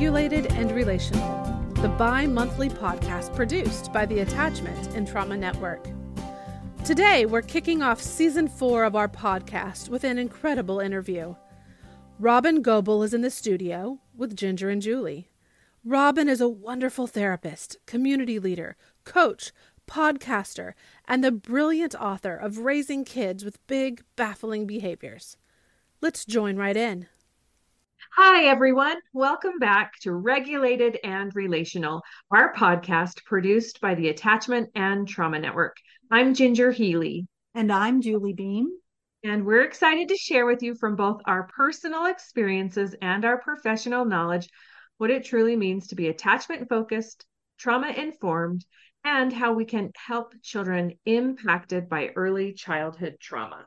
Regulated and Relational, the bi-monthly podcast produced by the Attachment and Trauma Network. Today, we're kicking off Season 4 of our podcast with an incredible interview. Robin Goebel is in the studio with Ginger and Julie. Robin is a wonderful therapist, community leader, coach, podcaster, and the brilliant author of Raising Kids with Big, Baffling Behaviors. Let's join right in. Hi, everyone. Welcome back to Regulated and Relational, our podcast produced by the Attachment and Trauma Network. I'm Ginger Healy. And I'm Julie Beam. And we're excited to share with you from both our personal experiences and our professional knowledge what it truly means to be attachment-focused, trauma-informed, and how we can help children impacted by early childhood trauma.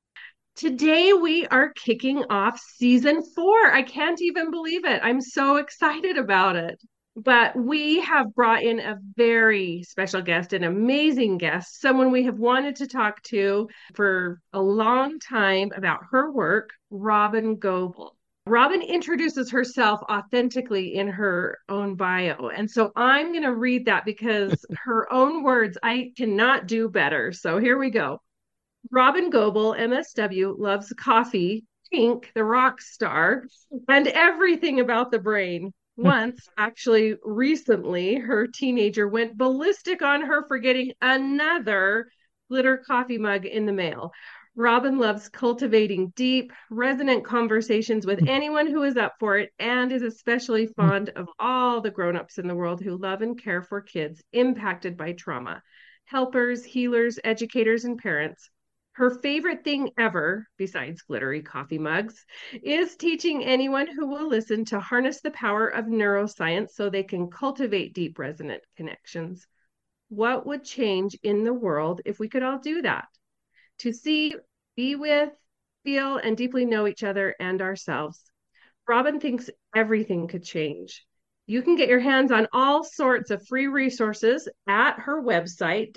Today, we are kicking off Season 4. I can't even believe it. I'm so excited about it. But we have brought in a very special guest, an amazing guest, someone we have wanted to talk to for a long time about her work, Robin Goebel. Robin introduces herself authentically in her own bio. And so I'm going to read that because her own words, I cannot do better. So here we go. Robin Goebel, MSW, loves coffee, Pink, the rock star, and everything about the brain. Once, actually recently, her teenager went ballistic on her for getting another glitter coffee mug in the mail. Robin loves cultivating deep, resonant conversations with anyone who is up for it and is especially fond of all the grown-ups in the world who love and care for kids impacted by trauma, helpers, healers, educators, and parents. Her favorite thing ever, besides glittery coffee mugs, is teaching anyone who will listen to harness the power of neuroscience so they can cultivate deep resonant connections. What would change in the world if we could all do that? To see, be with, feel, and deeply know each other and ourselves. Robin thinks everything could change. You can get your hands on all sorts of free resources at her website,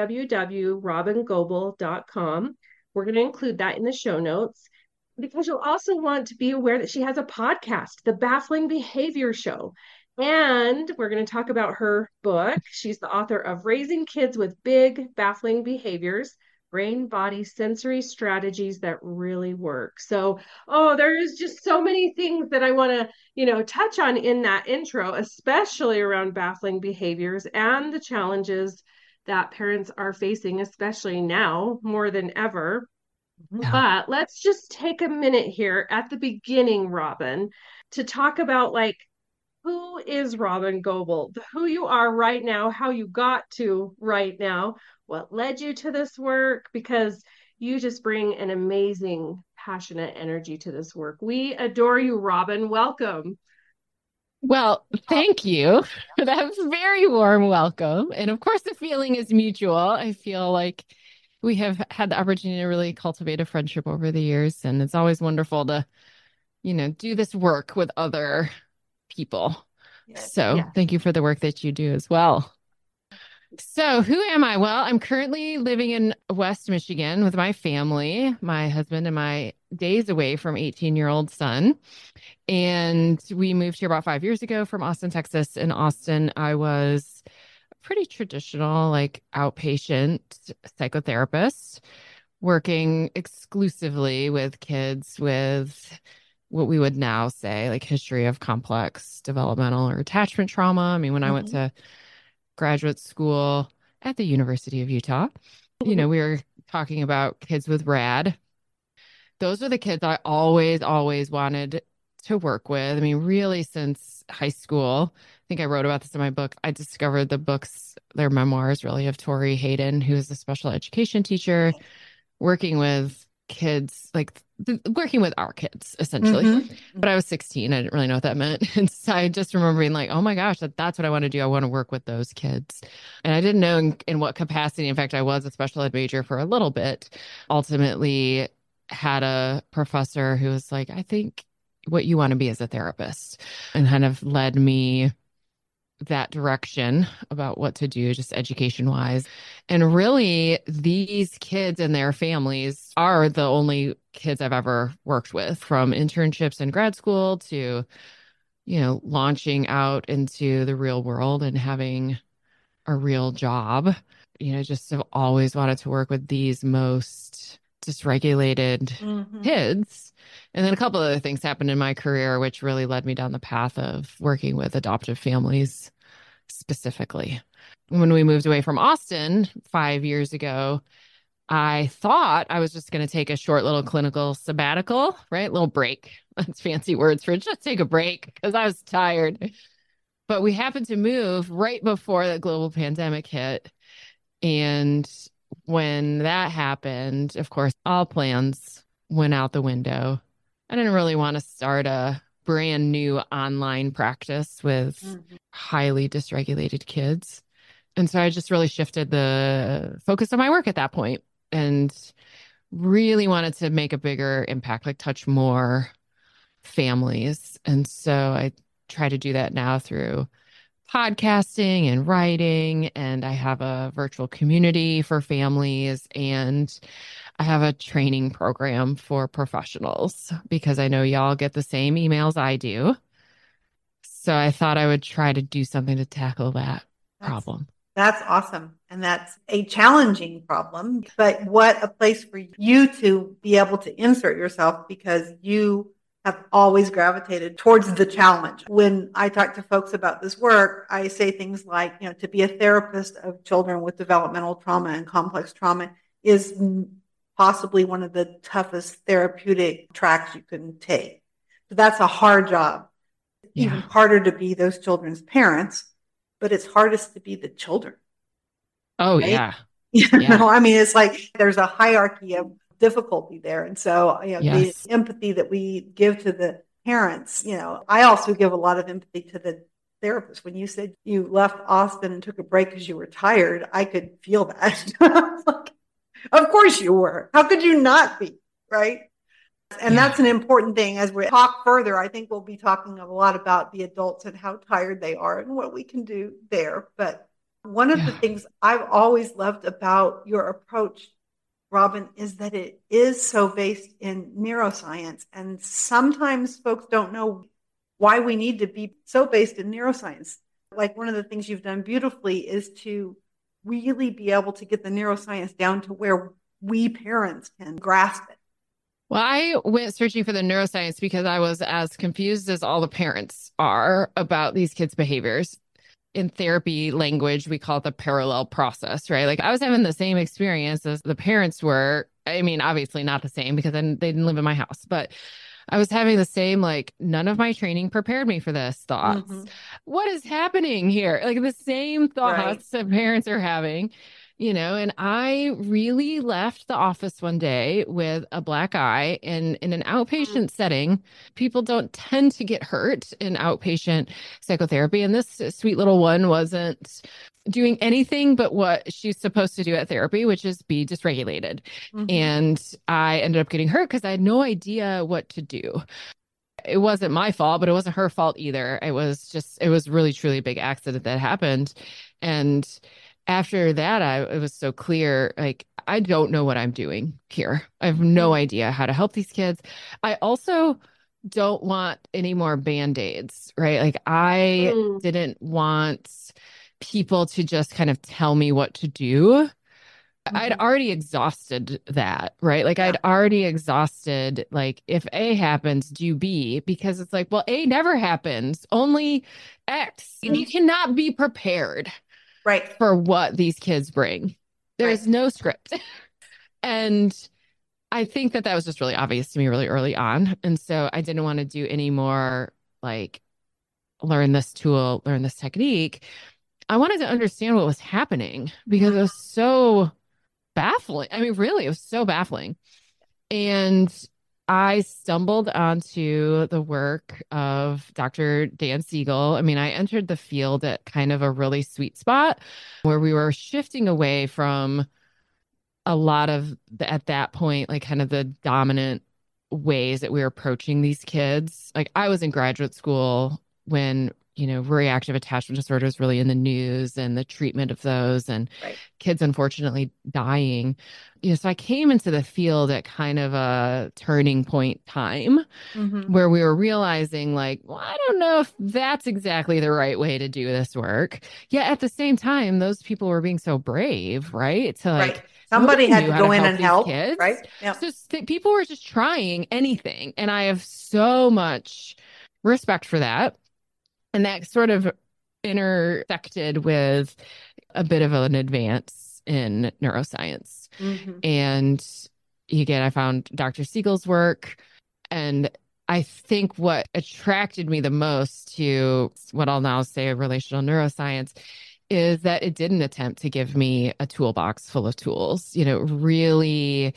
www.robingoebel.com. We're going to include that in the show notes because you'll also want to be aware that she has a podcast, The Baffling Behavior Show. And we're going to talk about her book. She's the author of Raising Kids with Big, Baffling Behaviors, Brain Body Sensory Strategies That Really Work. So, there is just so many things that I want to, touch on in that intro, especially around baffling behaviors and the challenges that parents are facing, especially now more than ever. Yeah. But let's just take a minute here at the beginning, Robin, to talk about who is Robin Goebel, who you are right now, how you got to right now, what led you to this work, because you just bring an amazing, passionate energy to this work. We adore you, Robin. Welcome. Well, thank you for that very warm welcome. And of course, the feeling is mutual. I feel like we have had the opportunity to really cultivate a friendship over the years. And it's always wonderful to, do this work with other people. Yes. So Thank you for the work that you do as well. So who am I? Well, I'm currently living in West Michigan with my family, my husband and my days away from 18-year-old son. And we moved here about 5 years ago from Austin, Texas. In Austin, I was a pretty traditional, outpatient psychotherapist, working exclusively with kids with what we would now say history of complex developmental or attachment trauma. I mean, when I went to graduate school at the University of Utah, we were talking about kids with RAD. Those are the kids I always wanted to work with. I mean, really since high school. I think I wrote about this in my book. I discovered their memoirs really of Tori Hayden, who's a special education teacher, working with kids, working with our kids, essentially. Mm-hmm. But I was 16. I didn't really know what that meant. And so I just remember being oh my gosh, that's what I want to do. I want to work with those kids. And I didn't know in what capacity. In fact, I was a special ed major for a little bit. Ultimately had a professor who was I think what you want to be as a therapist, and kind of led me that direction about what to do, just education wise. And really, these kids and their families are the only kids I've ever worked with, from internships in grad school to, launching out into the real world and having a real job. Just have always wanted to work with these most dysregulated kids. And then a couple other things happened in my career, which really led me down the path of working with adoptive families specifically. When we moved away from Austin 5 years ago, I thought I was just going to take a short little clinical sabbatical, right? Little break. That's fancy words for just take a break because I was tired. But we happened to move right before the global pandemic hit. And when that happened, of course, all plans went out the window. I didn't really want to start a brand new online practice with highly dysregulated kids. And so I just really shifted the focus of my work at that point and really wanted to make a bigger impact, like touch more families. And so I try to do that now through podcasting and writing. And I have a virtual community for families. And I have a training program for professionals because I know y'all get the same emails I do. So I thought I would try to do something to tackle that problem. That's awesome. And that's a challenging problem, but what a place for you to be able to insert yourself because you have always gravitated towards the challenge. When I talk to folks about this work, I say things like, to be a therapist of children with developmental trauma and complex trauma is possibly one of the toughest therapeutic tracks you can take. So that's a hard job. Yeah. Even harder to be those children's parents, but it's hardest to be the children. Oh, right? Yeah. I mean, it's like there's a hierarchy of difficulty there. And so, yes. The empathy that we give to the parents, I also give a lot of empathy to the therapist. When you said you left Austin and took a break because you were tired, I could feel that. Like, of course you were. How could you not be? Right. And that's an important thing. As we talk further, I think we'll be talking a lot about the adults and how tired they are and what we can do there. But one of the things I've always loved about your approach, Robin, is that it is so based in neuroscience. And sometimes folks don't know why we need to be so based in neuroscience. Like one of the things you've done beautifully is to really be able to get the neuroscience down to where we parents can grasp it. Well, I went searching for the neuroscience because I was as confused as all the parents are about these kids' behaviors. In therapy language, we call it the parallel process, right? Like I was having the same experience as the parents were. I mean, obviously not the same because they didn't live in my house, but I was having the same, like, none of my training prepared me for this thoughts. What is happening here? Like the same thoughts that parents are having. And I really left the office one day with a black eye. And in an outpatient setting, people don't tend to get hurt in outpatient psychotherapy. And this sweet little one wasn't doing anything but what she's supposed to do at therapy, which is be dysregulated. And I ended up getting hurt because I had no idea what to do. It wasn't my fault, but it wasn't her fault either. It was really, truly a big accident that happened. And after that, it was so clear, like, I don't know what I'm doing here. I have no idea how to help these kids. I also don't want any more Band-Aids, right? Like I didn't want people to just kind of tell me what to do. I'd already exhausted that, right? Like I'd already exhausted, like, if A happens, do B, because it's like, well, A never happens, only X. And you cannot be prepared. Right. For what these kids bring. There's no script. And I think that was just really obvious to me really early on. And so I didn't want to do any more like learn this tool, learn this technique. I wanted to understand what was happening because it was so baffling. I mean, really, it was so baffling. And I stumbled onto the work of Dr. Dan Siegel. I mean, I entered the field at kind of a really sweet spot where we were shifting away from a lot of at that point, like kind of the dominant ways that we were approaching these kids. Like I was in graduate school when, reactive attachment disorder is really in the news and the treatment of those and kids unfortunately dying. So I came into the field at kind of a turning point time where we were realizing like, well, I don't know if that's exactly the right way to do this work. Yet at the same time, those people were being so brave, right? To like, somebody had to go in and help, kids. right? Yeah. So people were just trying anything. And I have so much respect for that. And that sort of intersected with a bit of an advance in neuroscience. And again, I found Dr. Siegel's work. And I think what attracted me the most to what I'll now say relational neuroscience is that it didn't attempt to give me a toolbox full of tools. Really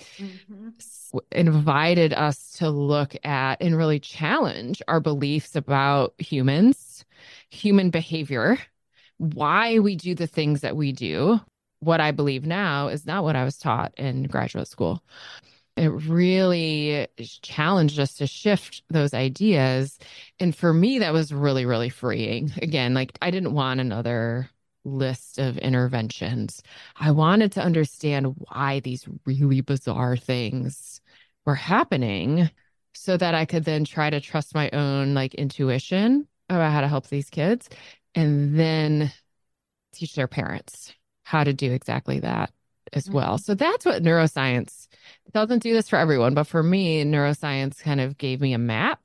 invited us to look at and really challenge our beliefs about humans, human behavior, why we do the things that we do. What I believe now is not what I was taught in graduate school. It really challenged us to shift those ideas. And for me, that was really, really freeing. Again, like I didn't want another list of interventions. I wanted to understand why these really bizarre things were happening so that I could then try to trust my own like intuition about how to help these kids and then teach their parents how to do exactly that as well. So that's what neuroscience doesn't do this for everyone, but for me, neuroscience kind of gave me a map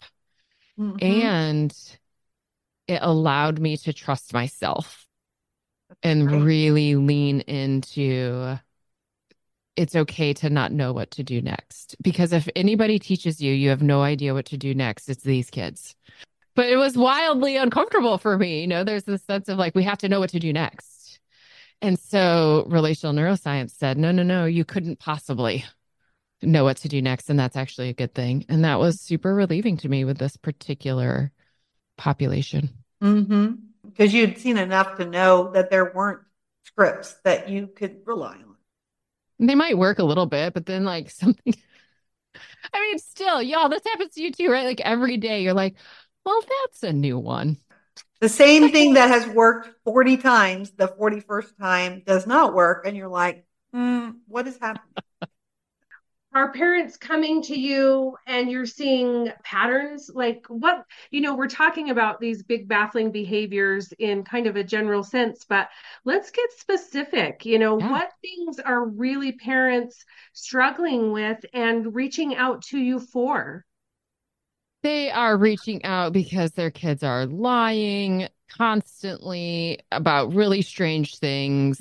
and it allowed me to trust myself and really lean into it's okay to not know what to do next. Because if anybody teaches you, you have no idea what to do next, it's these kids. But it was wildly uncomfortable for me. There's this sense of like, we have to know what to do next. And so relational neuroscience said, no, you couldn't possibly know what to do next. And that's actually a good thing. And that was super relieving to me with this particular population. Because you'd seen enough to know that there weren't scripts that you could rely on. They might work a little bit, but then like something, I mean, still, y'all, this happens to you too, right? Like every day you're like, well, that's a new one. The same thing that has worked 40 times, the 41st time does not work. And you're like, what is happening? Are parents coming to you and you're seeing patterns? Like what, we're talking about these big baffling behaviors in kind of a general sense, but let's get specific. What things are really parents struggling with and reaching out to you for? They are reaching out because their kids are lying constantly about really strange things.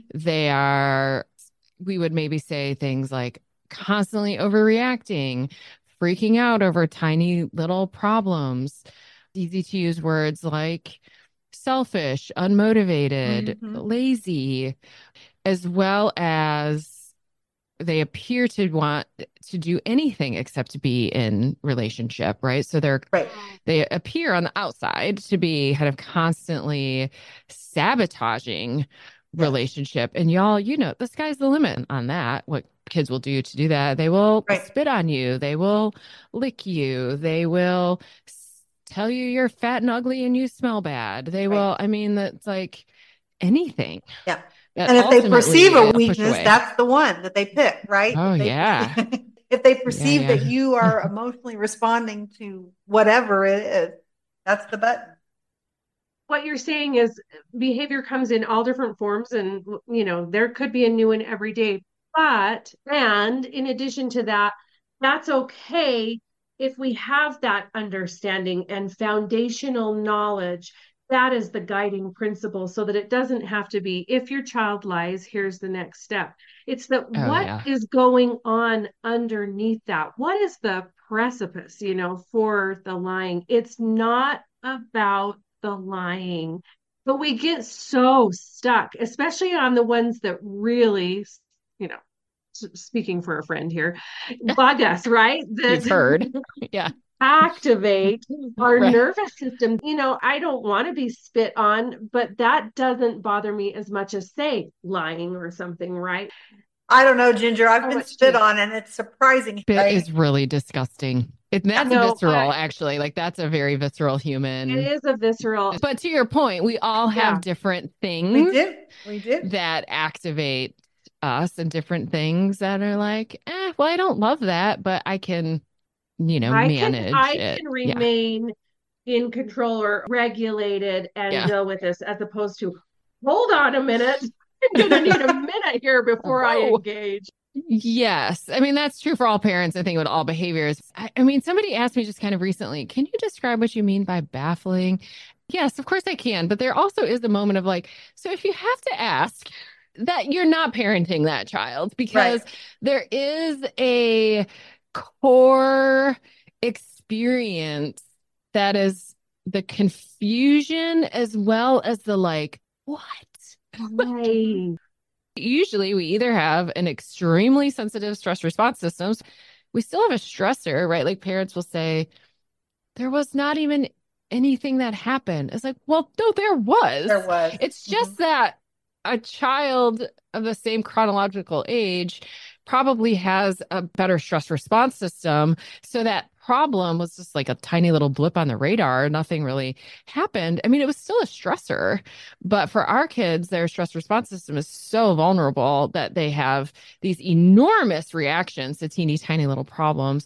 We would maybe say things like, constantly overreacting, freaking out over tiny little problems. Easy to use words like selfish, unmotivated, lazy, as well as they appear to want to do anything except to be in relationship, right? So they appear on the outside to be kind of constantly sabotaging relationship. And y'all, the sky's the limit on that. What kids will do to do that. They will spit on you. They will lick you. They will tell you you're fat and ugly and you smell bad. They will, that's like anything. Yeah. And if they perceive a weakness, that's the one that they pick, right? Oh, If they perceive that you are emotionally responding to whatever it is, that's the button. What you're saying is behavior comes in all different forms and, there could be a new one every day. And in addition to that, that's okay if we have that understanding and foundational knowledge. That is the guiding principle so that it doesn't have to be, if your child lies, here's the next step. It's that is going on underneath that? What is the precipice, for the lying? It's not about the lying, but we get so stuck, especially on the ones that really, speaking for a friend here, bug us, right? You've heard. Activate our nervous system. I don't want to be spit on, but that doesn't bother me as much as, say, lying or something, right? I don't know, Ginger. I've been spit on and it's surprising. Spit is really disgusting. That's No, visceral, actually. Like that's a very visceral human. it is a visceral. But to your point, we all have different things We do. that activate us and different things that are like, well, I don't love that, but I can, manage I it. can remain in control or regulated and deal with this, as opposed to, hold on a minute, I'm going to need a minute here before I engage. Yes. I mean, that's true for all parents, I think, with all behaviors. I mean, somebody asked me just kind of recently, can you describe what you mean by baffling? Yes, of course I can. But there also is a moment of like, so if you have to ask that, you're not parenting that child, because there is a core experience that is the confusion as well as the like, what? Right. Usually we either have an extremely sensitive stress response systems. We still have a stressor, right? Like parents will say, there was not even anything that happened. It's like, well, no, there was. There was. It's just that a child of the same chronological age probably has a better stress response system. So that problem was just like a tiny little blip on the radar. Nothing really happened. I mean, it was still a stressor, but for our kids, their stress response system is so vulnerable that they have these enormous reactions to teeny tiny little problems,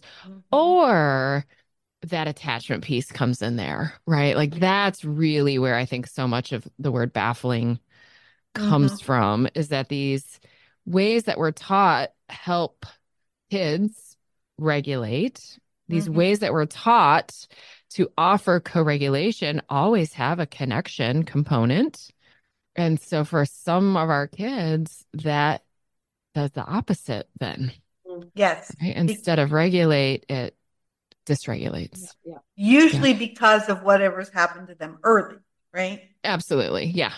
or that attachment piece comes in there, right? Like that's really where I think so much of the word baffling comes from, is that these ways that we're taught help kids regulate, these ways that we're taught to offer co-regulation always have a connection component. And so for some of our kids, that does the opposite then. Yes. Right? Instead of regulate, it dysregulates. Usually because of whatever's happened to them early, right? Absolutely. Yeah.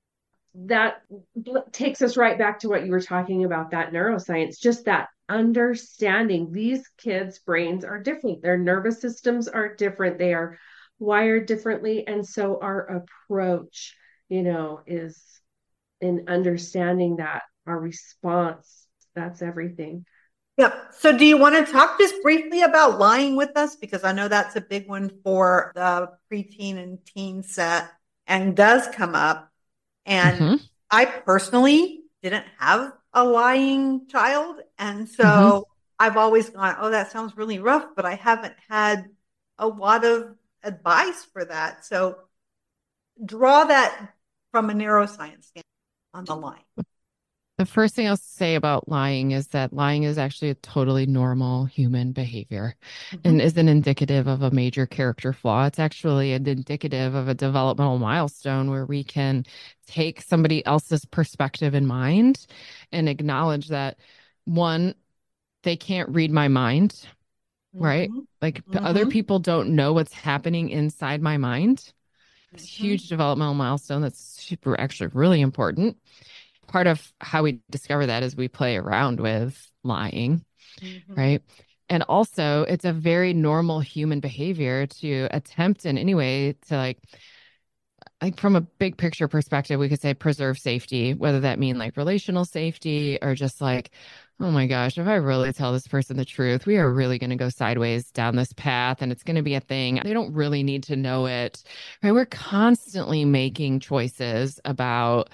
That takes us right back to what you were talking about, that neuroscience, just that understanding these kids' brains are different. Their nervous systems are different. They are wired differently. And so our approach, is in understanding that our response, that's everything. Yep. So do you want to talk just briefly about lying with us? Because I know that's a big one for the preteen and teen set and does come up. And I personally didn't have a lying child. And so I've always gone, oh, that sounds really rough, but I haven't had a lot of advice for that. So draw that from a neuroscience standpoint on the lying. The first thing I'll say about lying is that lying is actually a totally normal human behavior and isn't indicative of a major character flaw. It's actually an indicative of a developmental milestone where we can take somebody else's perspective in mind and acknowledge that, one, they can't read my mind, right? Like other people don't know what's happening inside my mind. It's a huge developmental milestone that's super, actually really important. Part of how we discover that is we play around with lying, right? And also, it's a very normal human behavior to attempt in any way to like from a big picture perspective, we could say preserve safety, whether that mean like relational safety or just like, oh my gosh, if I really tell this person the truth, we are really going to go sideways down this path and it's going to be a thing. They don't really need to know it, right? We're constantly making choices about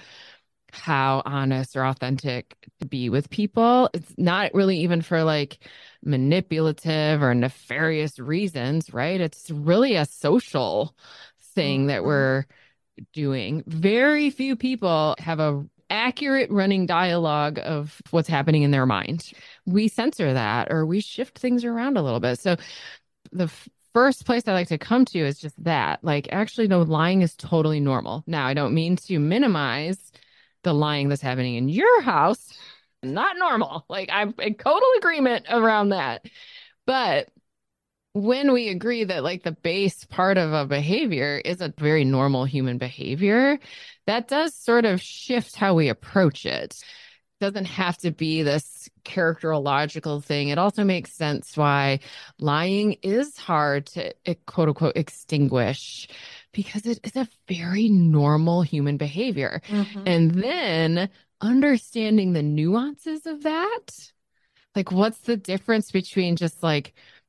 how honest or authentic to be with people. It's not really even for like manipulative or nefarious reasons, right? It's really a social thing that we're doing. Very few people have a accurate running dialogue of what's happening in their mind. We censor that or we shift things around a little bit. So the first place I like to come to is just that, like, actually, no, lying is totally normal. Now, I don't mean to minimize the lying that's happening in your house. Not normal. Like, I'm in total agreement around that. But when we agree that like the base part of a behavior is a very normal human behavior, that does sort of shift how we approach it. Doesn't have to be this characterological thing. It also makes sense why lying is hard to quote unquote extinguish, because it is a very normal human behavior. And then understanding the nuances of that, like what's the difference between just like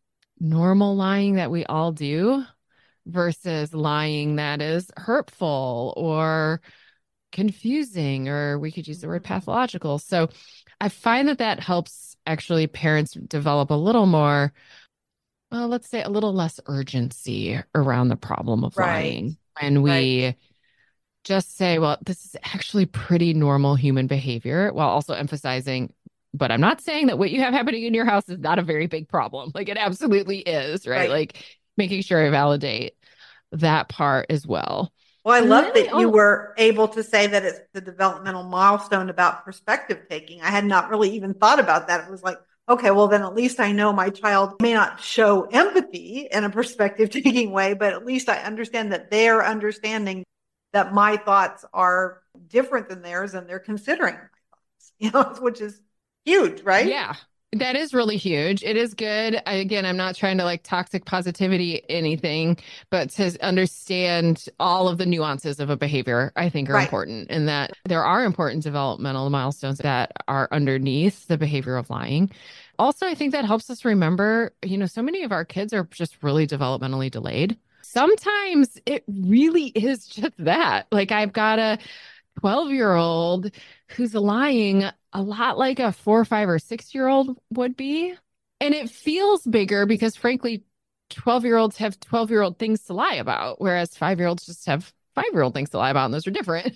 normal lying that we all do versus lying that is hurtful or confusing, or we could use the word pathological. So I find that helps actually parents develop a little more, well, let's say a little less urgency around the problem of lying. When we just say, well, this is actually pretty normal human behavior, while also emphasizing, but I'm not saying that what you have happening in your house is not a very big problem. Like it absolutely is, right? Like making sure I validate that part as well. Well, I love that you were able to say that it's the developmental milestone about perspective taking. I had not really even thought about that. It was like, okay, well, then at least I know my child may not show empathy in a perspective taking way, but at least I understand that they're understanding that my thoughts are different than theirs and they're considering my thoughts, which is huge, right? Yeah. That is really huge. It is good. Again, I'm not trying to like toxic positivity anything, but to understand all of the nuances of a behavior, I think are important, and that there are important developmental milestones that are underneath the behavior of lying. Also, I think that helps us remember, so many of our kids are just really developmentally delayed. Sometimes it really is just that. Like I've got a 12-year-old who's lying a lot like a 4, 5, or 6-year-old would be. And it feels bigger because, frankly, 12-year-olds have 12-year-old things to lie about, whereas 5-year-olds just have 5-year-old things to lie about, and those are different.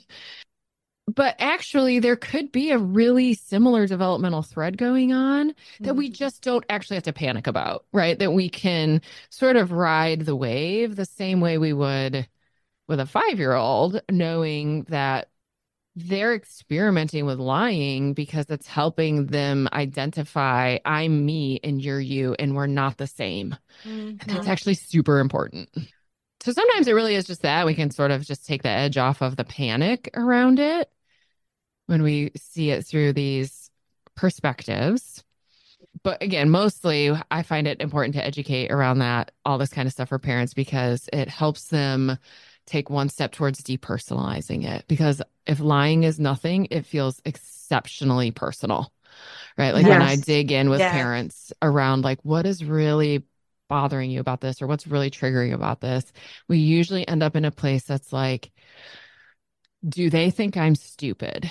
But actually, there could be a really similar developmental thread going on that we just don't actually have to panic about, right? That we can sort of ride the wave the same way we would with a 5-year-old, knowing that they're experimenting with lying because it's helping them identify I'm me and you're you, and we're not the same. And that's actually super important. So sometimes it really is just that we can sort of just take the edge off of the panic around it when we see it through these perspectives. But again, mostly I find it important to educate around that, all this kind of stuff for parents, because it helps them take one step towards depersonalizing it. Because if lying is nothing, it feels exceptionally personal, right? Like when I dig in with parents around like, what is really bothering you about this, or what's really triggering about this, we usually end up in a place that's like, do they think I'm stupid?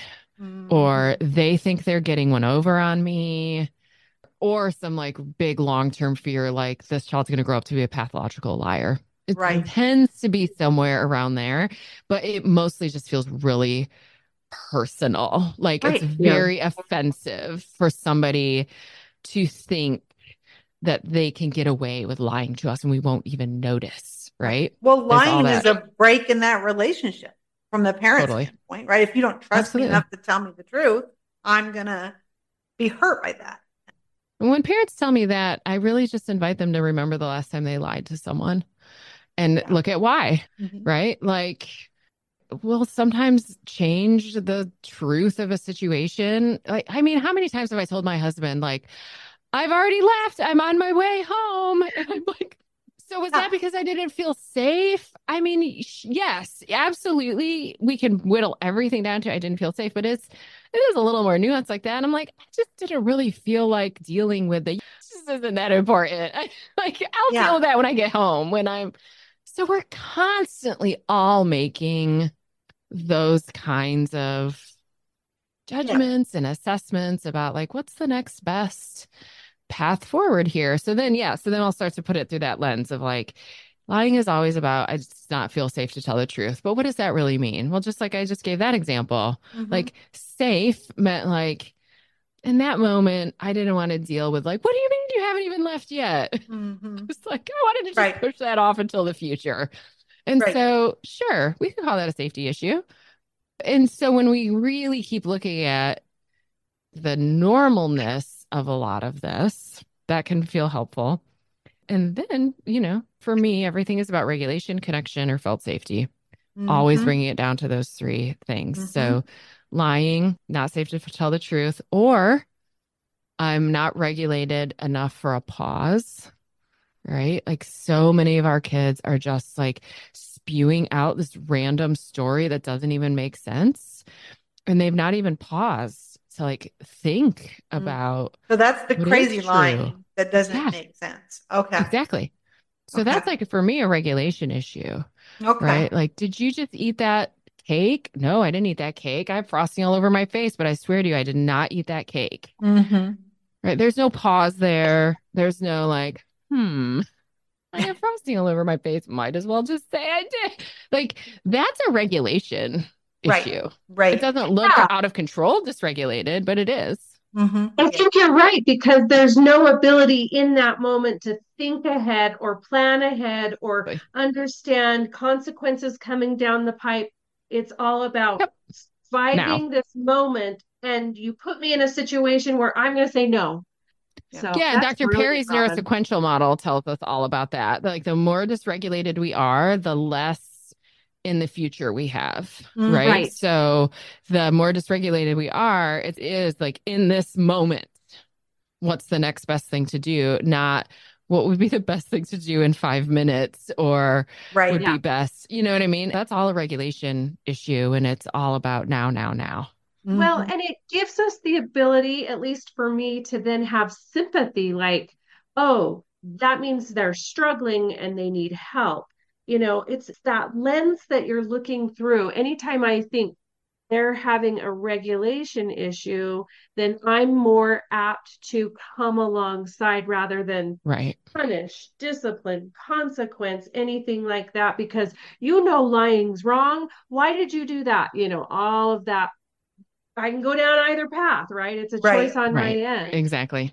Or they think they're getting one over on me? Or some like big long-term fear, like this child's going to grow up to be a pathological liar. It tends to be somewhere around there, but it mostly just feels really personal. Like it's very offensive for somebody to think that they can get away with lying to us and we won't even notice, right? Well, lying is a break in that relationship from the parent's standpoint, right? If you don't trust me enough to tell me the truth, I'm going to be hurt by that. When parents tell me that, I really just invite them to remember the last time they lied to someone and look at why, right? Like, we'll sometimes change the truth of a situation. Like, I mean, how many times have I told my husband, like, I've already left, I'm on my way home. And I'm like, so was that because I didn't feel safe? I mean, yes, absolutely. We can whittle everything down to I didn't feel safe, but it is a little more nuanced like that. And I'm like, I just didn't really feel like dealing with this isn't that important. I'll deal with that when I get home. So we're constantly all making those kinds of judgments and assessments about like, what's the next best path forward here? So then I'll start to put it through that lens of like, lying is always about, I just not feel safe to tell the truth. But what does that really mean? Well, just like I just gave that example, like safe meant like, in that moment, I didn't want to deal with like, what do you mean you haven't even left yet? It's like, I wanted to just push that off until the future. And so, sure, we can call that a safety issue. And so when we really keep looking at the normalness of a lot of this, that can feel helpful. And then, for me, everything is about regulation, connection, or felt safety. Always bringing it down to those three things. So lying, not safe to tell the truth, or I'm not regulated enough for a pause, right? Like so many of our kids are just like spewing out this random story that doesn't even make sense. And they've not even paused to like think about So that's the what crazy is true. lying that doesn't Yeah, make sense. Okay. exactly. So that's like for me a regulation issue, Okay. right? Like, did you just eat that cake? No, I didn't eat that cake. I have frosting all over my face, but I swear to you, I did not eat that cake. Right? There's no pause there. There's no like, I have frosting all over my face. Might as well just say I did. Like, that's a regulation issue. Right. It doesn't look out of control, dysregulated, but it is. I think you're right, because there's no ability in that moment to think ahead or plan ahead or understand consequences coming down the pipe. It's all about surviving this moment. And you put me in a situation where I'm going to say no. So yeah, Dr. Perry's neurosequential model tells us all about that. Like the more dysregulated we are, the less in the future we have, right? So the more dysregulated we are, it is like in this moment, what's the next best thing to do? Not what would be the best thing to do in 5 minutes or would be best. You know what I mean? That's all a regulation issue, and it's all about now. Well, and it gives us the ability, at least for me, to then have sympathy, like, oh, that means they're struggling and they need help. You know, it's that lens that you're looking through. Anytime I think they're having a regulation issue, then I'm more apt to come alongside rather than punish, discipline, consequence, anything like that, because lying's wrong. Why did you do that? All of that. I can go down either path, right? It's a choice on my end. Exactly.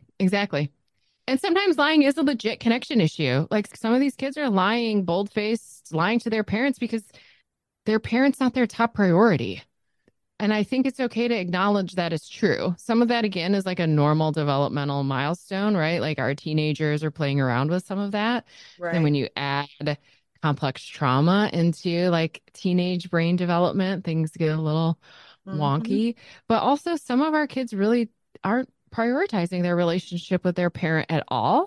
And sometimes lying is a legit connection issue. Like some of these kids are lying, bold-faced, lying to their parents because their parents not their top priority. And I think it's okay to acknowledge that it's true. Some of that, again, is like a normal developmental milestone, right? Like our teenagers are playing around with some of that. And when you add complex trauma into like teenage brain development, things get a little wonky. But also some of our kids really aren't prioritizing their relationship with their parent at all.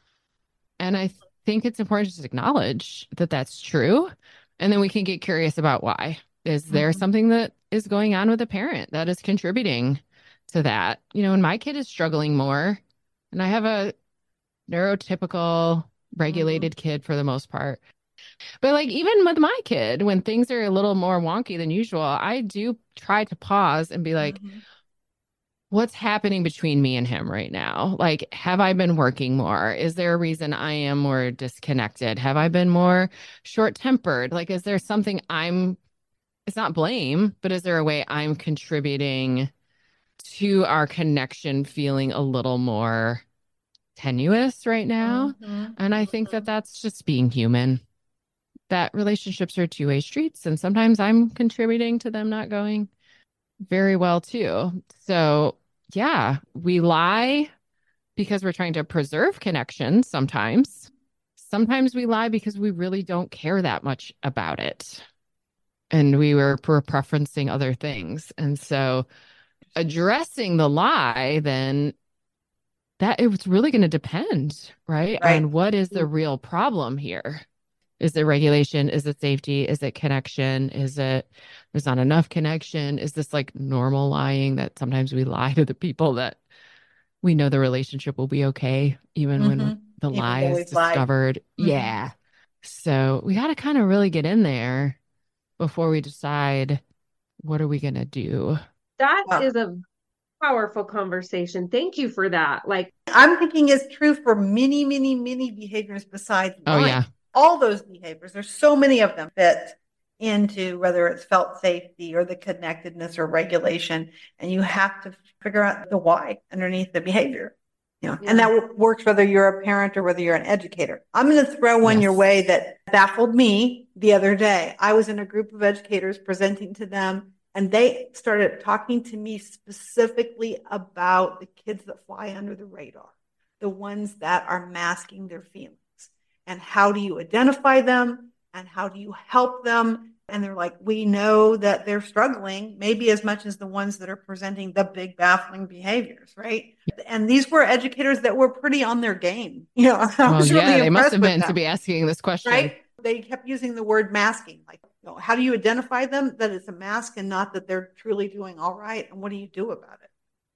And I think it's important to acknowledge that that's true. And then we can get curious about why. Is there something that is going on with a parent that is contributing to that? And my kid is struggling more, and I have a neurotypical regulated kid for the most part. But like even with my kid, when things are a little more wonky than usual, I do try to pause and be like, what's happening between me and him right now? Like, have I been working more? Is there a reason I am more disconnected? Have I been more short-tempered? Like, is there something it's not blame, but is there a way I'm contributing to our connection feeling a little more tenuous right now? And I think that that's just being human. That relationships are two-way streets, and sometimes I'm contributing to them not going very well too. So yeah, we lie because we're trying to preserve connections sometimes. Sometimes we lie because we really don't care that much about it. And we're preferencing other things. And so addressing the lie, then that it's really going to depend, right? On what is the real problem here. Is it regulation? Is it safety? Is it connection? Is it there's not enough connection? Is this like normal lying that sometimes we lie to the people that we know the relationship will be okay, even when the lie is discovered? Yeah. So we got to kind of really get in there before we decide what are we going to do. That is a powerful conversation. Thank you for that. Like I'm thinking it's true for many, many, many behaviors besides lying. Oh, yeah. All those behaviors, there's so many of them fit into whether it's felt safety or the connectedness or regulation. And you have to figure out the why underneath the behavior. And that works whether you're a parent or whether you're an educator. I'm going to throw one your way that baffled me the other day. I was in a group of educators presenting to them, and they started talking to me specifically about the kids that fly under the radar, the ones that are masking their feelings. And how do you identify them? And how do you help them? And they're like, we know that they're struggling, maybe as much as the ones that are presenting the big baffling behaviors, right? And these were educators that were pretty on their game. I was really they must have been them, to be asking this question. Right? They kept using the word masking. Like, how do you identify them? That it's a mask and not that they're truly doing all right. And what do you do about it?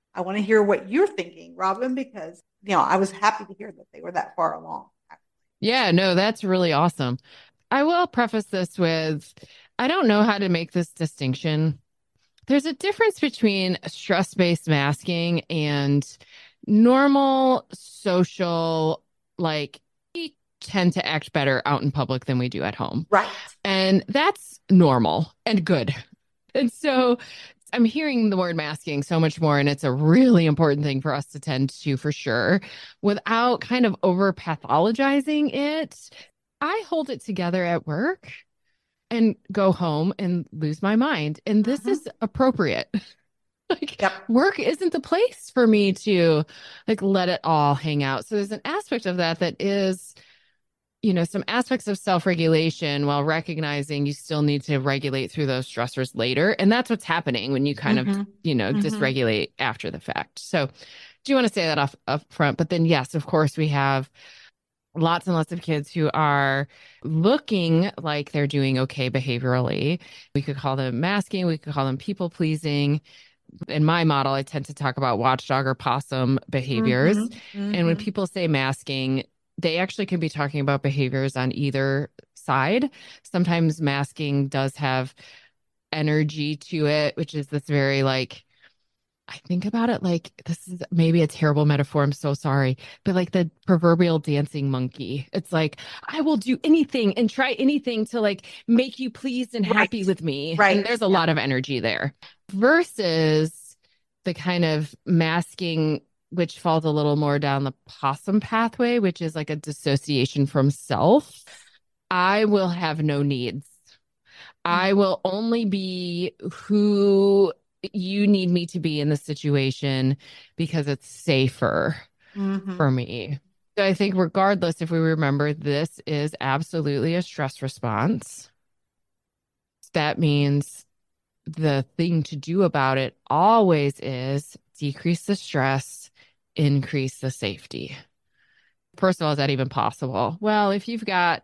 I want to hear what you're thinking, Robin, because, I was happy to hear that they were that far along. Yeah, no, that's really awesome. I will preface this with I don't know how to make this distinction. There's a difference between stress-based masking and normal social, like, we tend to act better out in public than we do at home. Right. And that's normal and good. And so I'm hearing the word masking so much more, and it's a really important thing for us to tend to for sure without kind of over pathologizing it. I hold it together at work and go home and lose my mind. And this is appropriate. Like, Yep. Work isn't the place for me to like let it all hang out. So there's an aspect of that is, some aspects of self-regulation while recognizing you still need to regulate through those stressors later. And that's what's happening when you kind of, dysregulate after the fact. So do you want to say that up front? But then, yes, of course, we have lots and lots of kids who are looking like they're doing okay behaviorally. We could call them masking. We could call them people pleasing. In my model, I tend to talk about watchdog or possum behaviors. And when people say masking, they actually can be talking about behaviors on either side. Sometimes masking does have energy to it, which is this very like, I think about it like this is maybe a terrible metaphor. I'm so sorry. But like the proverbial dancing monkey. It's like, I will do anything and try anything to like make you pleased and happy with me. Right. And there's a lot of energy there versus the kind of masking, which falls a little more down the possum pathway, which is like a dissociation from self. I will have no needs. I will only be who you need me to be in the situation because it's safer for me. So I think regardless, if we remember, this is absolutely a stress response. That means the thing to do about it always is decrease the stress, increase the safety. First of all, is that even possible? Well, if you've got,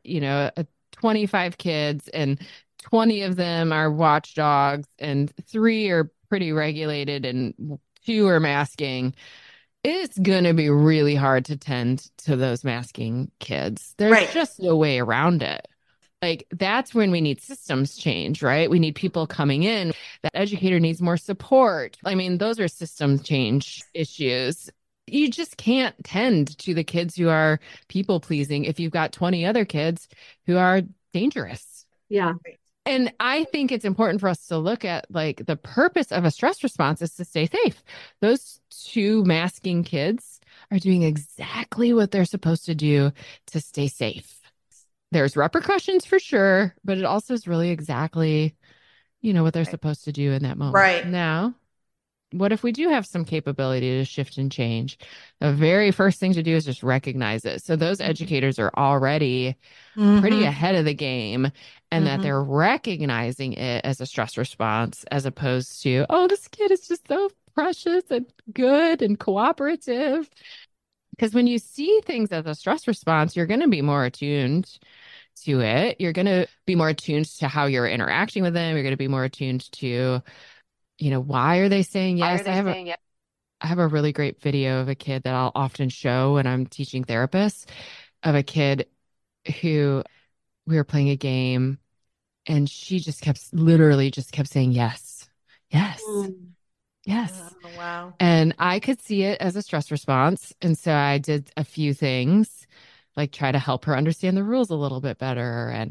25 kids and 20 of them are watchdogs and 3 are pretty regulated and 2 are masking, it's going to be really hard to tend to those masking kids. There's just no way around it. Like, that's when we need systems change, right? We need people coming in. That educator needs more support. I mean, those are systems change issues. You just can't tend to the kids who are people pleasing if you've got 20 other kids who are dangerous. Yeah. And I think it's important for us to look at like the purpose of a stress response is to stay safe. Those 2 masking kids are doing exactly what they're supposed to do to stay safe. There's repercussions for sure, but it also is really exactly, what they're supposed to do in that moment. Right. Now, what if we do have some capability to shift and change? The very first thing to do is just recognize it. So those educators are already pretty ahead of the game, and that they're recognizing it as a stress response as opposed to, oh, this kid is just so precious and good and cooperative. Because when you see things as a stress response, you're going to be more attuned to it. You're going to be more attuned to how you're interacting with them. You're going to be more attuned to, why are they saying yes? I have a really great video of a kid that I'll often show when I'm teaching therapists, of a kid who we were playing a game and she literally just kept saying yes, yes. Yes. Oh, wow. And I could see it as a stress response. And so I did a few things, like try to help her understand the rules a little bit better. And,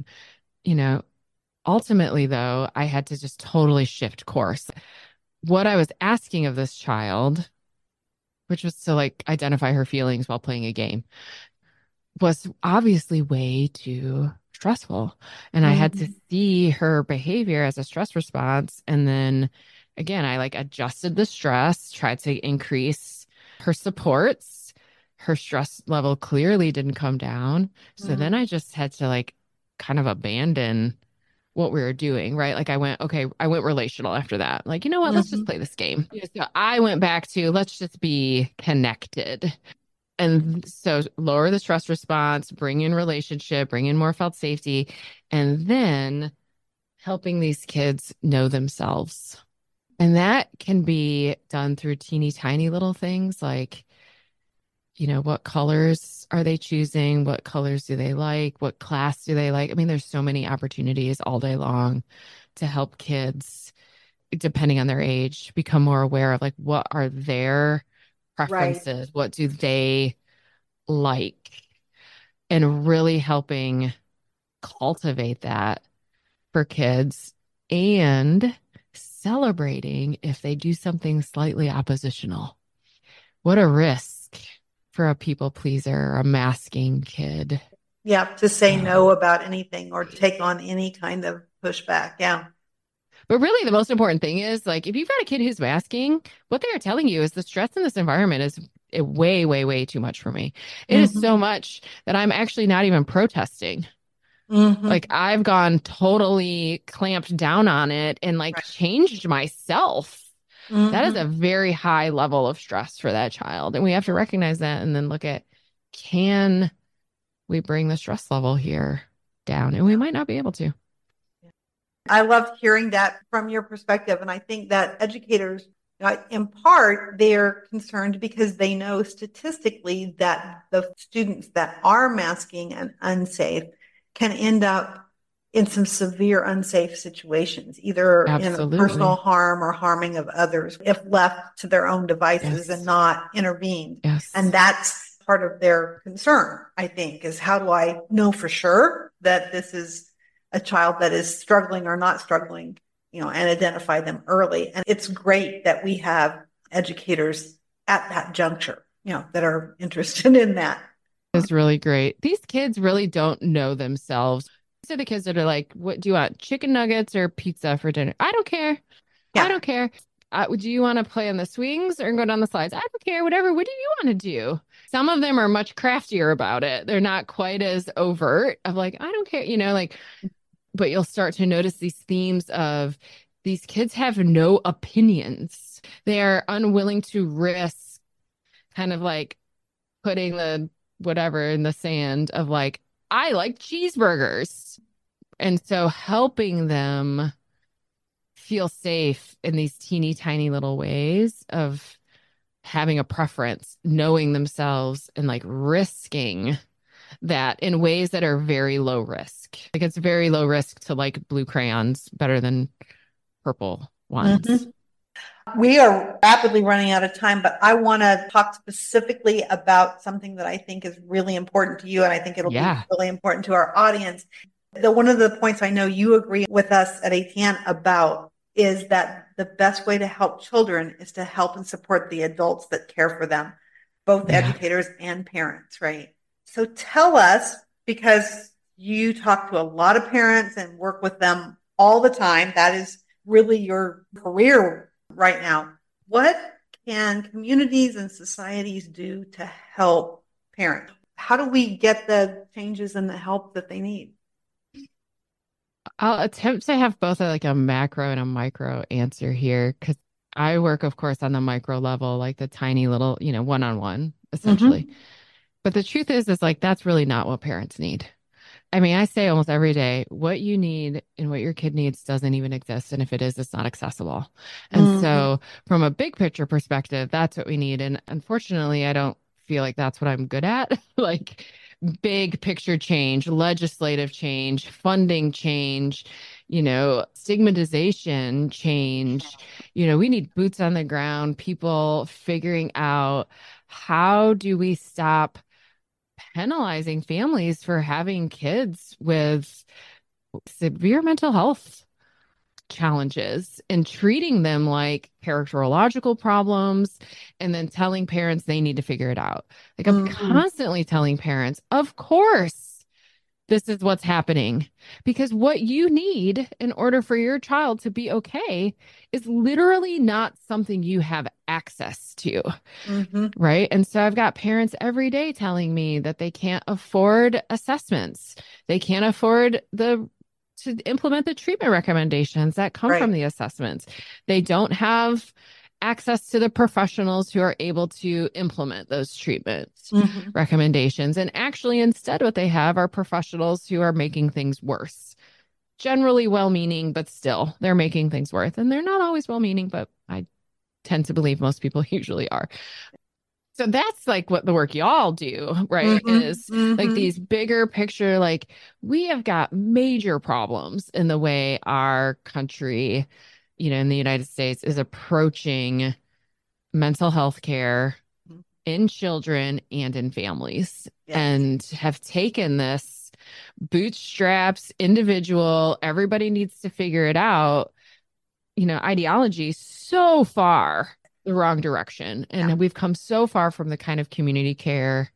ultimately, though, I had to just totally shift course. What I was asking of this child, which was to like identify her feelings while playing a game, was obviously way too stressful. And I had to see her behavior as a stress response. And then again, I like adjusted the stress, tried to increase her supports. Her stress level clearly didn't come down. So then I just had to like kind of abandon what we were doing, right? Like I went relational after that. Like, you know what? Let's just play this game. So I went back to let's just be connected. And so lower the stress response, bring in relationship, bring in more felt safety, and then helping these kids know themselves. And that can be done through teeny tiny little things like, what colors are they choosing? What colors do they like? What class do they like? I mean, there's so many opportunities all day long to help kids, depending on their age, become more aware of like what are their Right. preferences? What do they like? And really helping cultivate that for kids and celebrating if they do something slightly oppositional. What a risk for a people pleaser or a masking kid. Yeah, to say no about anything or take on any kind of pushback. Yeah. But really, the most important thing is like if you've got a kid who's masking, what they are telling you is the stress in this environment is way, way, way too much for me. It is so much that I'm actually not even protesting. Like I've gone totally clamped down on it and like changed myself. That is a very high level of stress for that child. And we have to recognize that and then look at, can we bring the stress level here down? And we might not be able to. I loved hearing that from your perspective. And I think that educators, in part, they're concerned because they know statistically that the students that are masking and unsafe can end up in some severe unsafe situations, either in personal harm or harming of others, if left to their own devices and not intervened. And that's part of their concern, I think, is how do I know for sure that this is a child that is struggling or not struggling, and identify them early. And it's great that we have educators at that juncture, that are interested in that. It's really great. These kids really don't know themselves. These are the kids that are like, what do you want? Chicken nuggets or pizza for dinner? I don't care. I don't care. Do you want to play on the swings or go down the slides? I don't care. Whatever. What do you want to do? Some of them are much craftier about it. They're not quite as overt of like, I don't care, but you'll start to notice these themes of these kids have no opinions. They are unwilling to risk kind of like putting the whatever in the sand of like, I like cheeseburgers. And so helping them feel safe in these teeny tiny little ways of having a preference, knowing themselves and like risking that in ways that are very low risk. Like it's very low risk to like blue crayons better than purple ones. We are rapidly running out of time, but I want to talk specifically about something that I think is really important to you. And I think it'll be really important to our audience. One of the points I know you agree with us at ATN about is that the best way to help children is to help and support the adults that care for them, both educators and parents, right? So tell us, because you talk to a lot of parents and work with them all the time, that is really your career right now. What can communities and societies do to help parents? How do we get the changes and the help that they need? I'll attempt to have both like a macro and a micro answer here because I work, of course, on the micro level, like the tiny little, one-on-one, essentially. But the truth is like, that's really not what parents need. I mean, I say almost every day, what you need and what your kid needs doesn't even exist. And if it is, it's not accessible. And so from a big picture perspective, that's what we need. And unfortunately, I don't feel like that's what I'm good at. Like big picture change, legislative change, funding change, stigmatization change. We need boots on the ground, people figuring out how do we stop penalizing families for having kids with severe mental health challenges and treating them like characterological problems and then telling parents they need to figure it out. Like I'm constantly telling parents, of course, this is what's happening because what you need in order for your child to be okay is literally not something you have access to. Right. And so I've got parents every day telling me that they can't afford assessments. They can't afford to implement the treatment recommendations that come from the assessments. They don't have access to the professionals who are able to implement those treatments recommendations. And actually, instead, what they have are professionals who are making things worse generally well-meaning, but still they're making things worse. And they're not always well-meaning, but I tend to believe most people usually are. So that's like what the work y'all do, right? Is like these bigger picture, like we have got major problems in the way our country, in the United States is approaching mental health care in children and in families, and have taken this bootstraps, individual, everybody needs to figure it out, ideology so far the wrong direction. And we've come so far from the kind of community care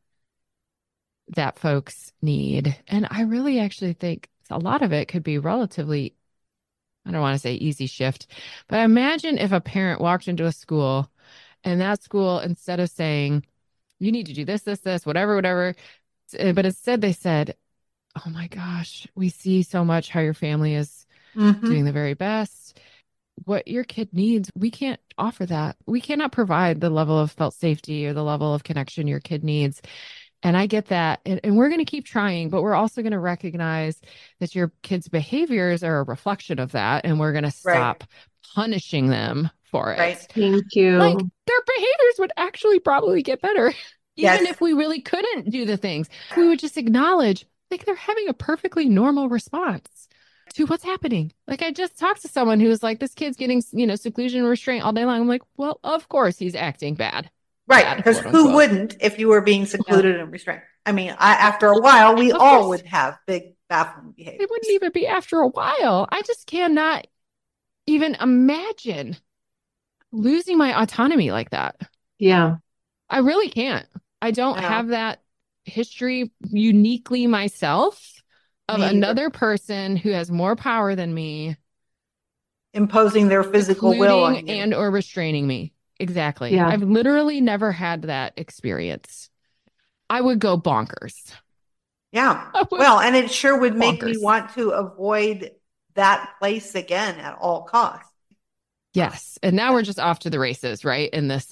that folks need. And I really actually think a lot of it could be relatively, I don't want to say easy shift, but imagine if a parent walked into a school and that school, instead of saying, you need to do this, whatever, but instead they said, oh my gosh, we see so much how your family is doing the very best. What your kid needs, we can't offer that. We cannot provide the level of felt safety or the level of connection your kid needs. And I get that. And we're going to keep trying, but we're also going to recognize that your kids' behaviors are a reflection of that. And we're going to stop punishing them for it. Right. Thank you. Like their behaviors would actually probably get better. Even if we really couldn't do the things, we would just acknowledge like they're having a perfectly normal response to what's happening. Like I just talked to someone who was like, this kid's getting, seclusion and restraint all day long. I'm like, well, of course he's acting bad. Right. Because who wouldn't if you were being secluded and restrained? I mean, after a while, we all would have big baffling behavior. It wouldn't even be after a while. I just cannot even imagine losing my autonomy like that. Yeah. I really can't. I don't have that history uniquely myself of another person who has more power than me imposing their physical will on you and or restraining me. Exactly. Yeah. I've literally never had that experience. I would go bonkers. Yeah. Well, and it sure would make me want to avoid that place again at all costs. Yes. And now we're just off to the races, right? In this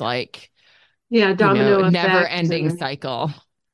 domino effect, never-ending cycle.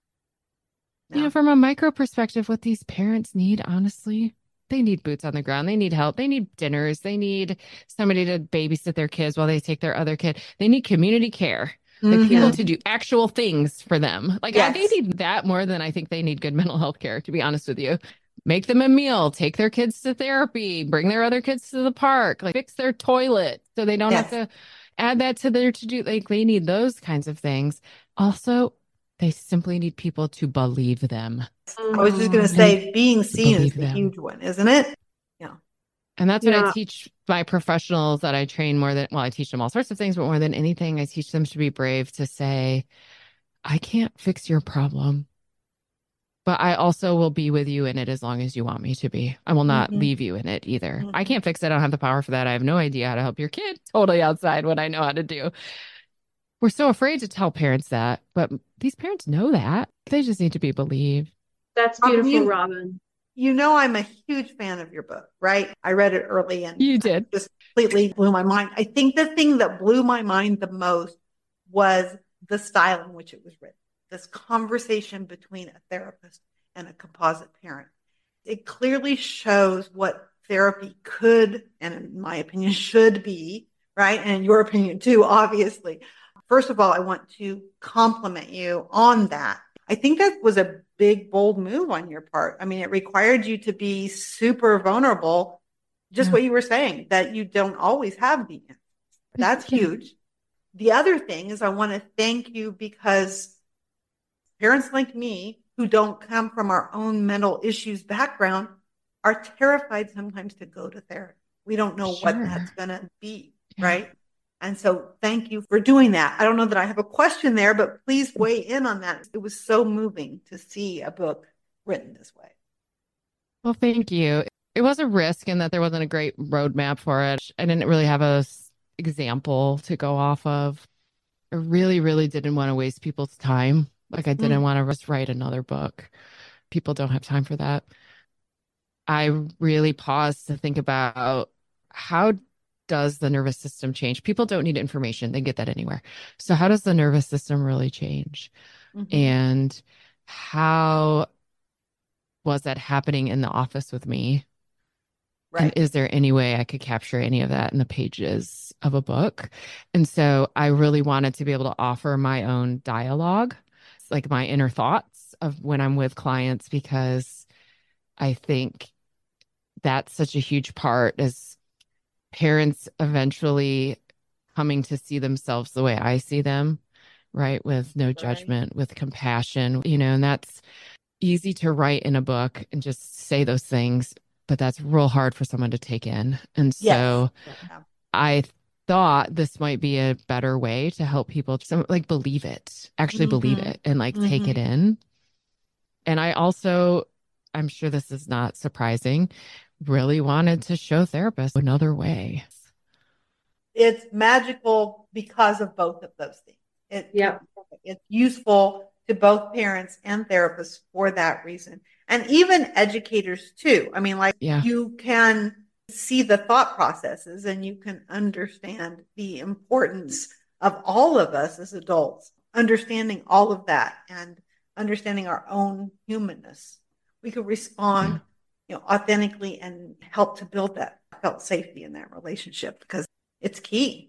From a micro perspective, what these parents need, honestly, they need boots on the ground. They need help. They need dinners. They need somebody to babysit their kids while they take their other kid. They need community care. Like people to do actual things for them. Like they need that more than I think they need good mental health care, to be honest with you. Make them a meal, take their kids to therapy, bring their other kids to the park, like fix their toilet so they don't have to add that to their to-do. Like they need those kinds of things. Also, they simply need people to believe them. I was just going to say, being seen is the huge one, isn't it? Yeah. And that's what I teach my professionals that I train more than, I teach them all sorts of things, but more than anything, I teach them to be brave to say, I can't fix your problem, but I also will be with you in it as long as you want me to be. I will not leave you in it either. I can't fix it. I don't have the power for that. I have no idea how to help your kid. Totally outside what I know how to do. We're so afraid to tell parents that, but these parents know that. They just need to be believed. That's beautiful, Robin. I'm a huge fan of your book, right? I read it early and you did. Just completely blew my mind. I think the thing that blew my mind the most was the style in which it was written. This conversation between a therapist and a composite parent. It clearly shows what therapy could, and in my opinion, should be, right? And in your opinion too, obviously. First of all, I want to compliment you on that. I think that was a big, bold move on your part. I mean, it required you to be super vulnerable, just what you were saying, that you don't always have the answers. That's huge. The other thing is I want to thank you because parents like me who don't come from our own mental issues background are terrified sometimes to go to therapy. We don't know what that's going to be, right? And so thank you for doing that. I don't know that I have a question there, but please weigh in on that. It was so moving to see a book written this way. Well, thank you. It was a risk in that there wasn't a great roadmap for it. I didn't really have a example to go off of. I really, really didn't want to waste people's time. Like I didn't want to just write another book. People don't have time for that. I really paused to think about how does the nervous system change? People don't need information. They get that anywhere. So how does the nervous system really change? And how was that happening in the office with me? And is there any way I could capture any of that in the pages of a book? And so I really wanted to be able to offer my own dialogue, like my inner thoughts of when I'm with clients, because I think that's such a huge part as parents eventually coming to see themselves the way I see them, right? With no judgment, with compassion, and that's easy to write in a book and just say those things, but that's real hard for someone to take in. And so I thought this might be a better way to help people believe it, actually believe it and take it in. And I also, I'm sure this is not surprising, really wanted to show therapists another way. It's magical because of both of those things. It's useful to both parents and therapists for that reason. And even educators too. I mean, you can see the thought processes and you can understand the importance of all of us as adults, understanding all of that and understanding our own humanness. We could respond, authentically and help to build that felt safety in that relationship, because it's key.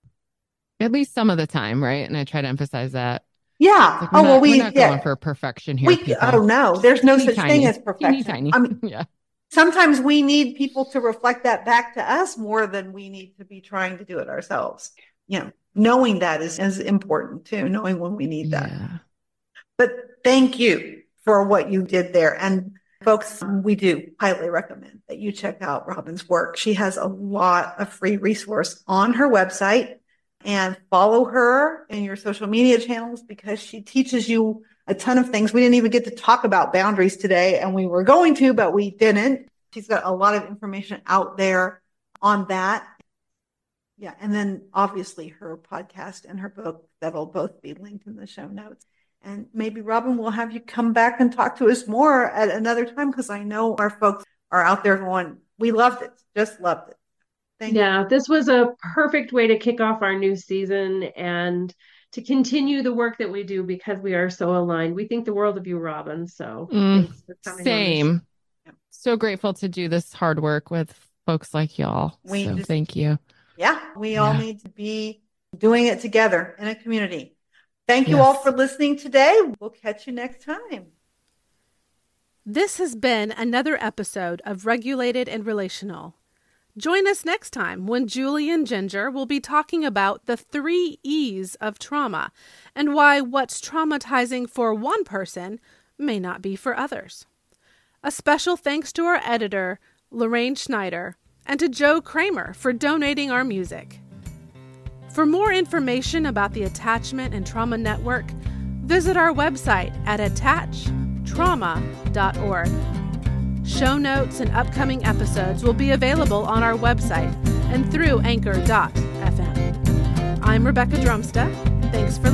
At least some of the time, right? And I try to emphasize that. Yeah. We're not going for perfection here. Oh no, there's no such thing as perfection. Tiny. I mean, sometimes we need people to reflect that back to us more than we need to be trying to do it ourselves. Knowing that is important too, knowing when we need that. Yeah. But thank you for what you did there. And folks, we do highly recommend that you check out Robin's work. She has a lot of free resource on her website, and follow her in your social media channels because she teaches you a ton of things. We didn't even get to talk about boundaries today, and we were going to, but we didn't. She's got a lot of information out there on that. Yeah. And then obviously her podcast and her book, that'll both be linked in the show notes. And maybe Robin will have you come back and talk to us more at another time, because I know our folks are out there going, we loved it, just loved it. Thank you. This was a perfect way to kick off our new season and to continue the work that we do, because we are so aligned. We think the world of you, Robin. So thanks for coming. Same. So grateful to do this hard work with folks like y'all. Thank you. Yeah, we all need to be doing it together in a community. Thank you all for listening today. We'll catch you next time. This has been another episode of Regulated and Relational. Join us next time when Julie and Ginger will be talking about the 3 E's of trauma and why what's traumatizing for one person may not be for others. A special thanks to our editor, Lorraine Schneider, and to Joe Kramer for donating our music. For more information about the Attachment and Trauma Network, visit our website at attachtrauma.org. Show notes and upcoming episodes will be available on our website and through anchor.fm. I'm Rebecca Drumsta. Thanks for